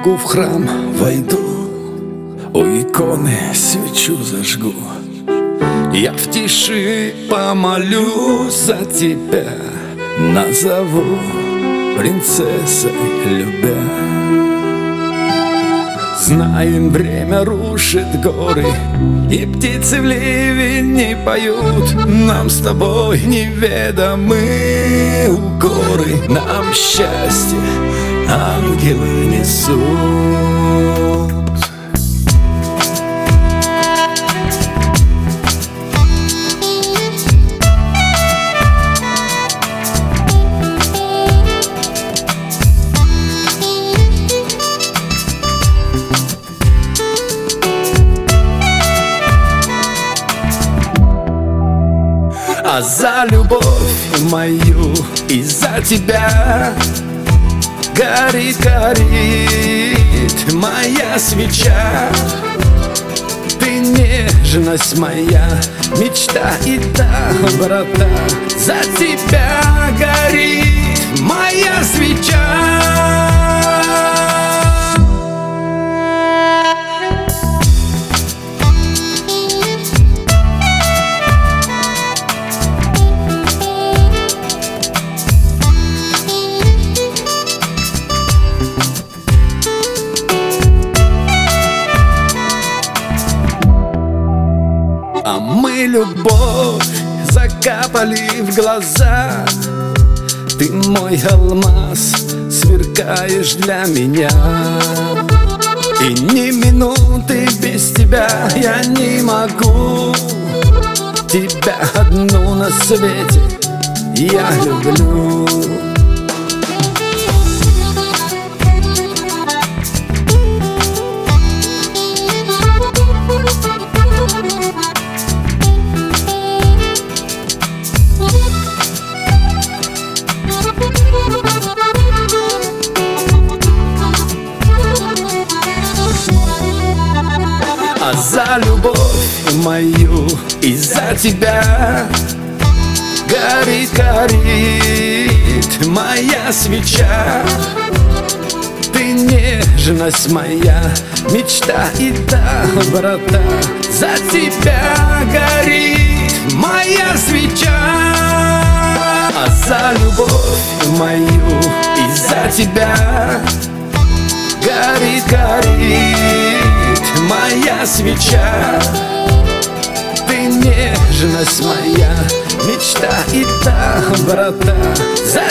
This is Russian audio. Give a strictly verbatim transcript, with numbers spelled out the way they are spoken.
в храм войду, у иконы свечу зажгу. Я в тиши помолюсь за тебя, назову принцессой любя. Знаем, время рушит горы, и птицы в ливень не поют. Нам с тобой неведомы укоры, нам счастье ангелы несут. А за любовь мою и за тебя горит, горит моя свеча. Ты нежность моя, мечта и доброта. За тебя горит моя свеча. А мы любовь закапали в глаза. Ты мой алмаз, сверкаешь для меня. И ни минуты без тебя я не могу. Тебя одну на свете я люблю. А за любовь мою и за тебя горит, горит моя свеча. Ты нежность моя, мечта и доброта. За тебя горит моя свеча. А за любовь мою и за тебя горит, горит моя свеча. Ты нежность моя, мечта и доброта. За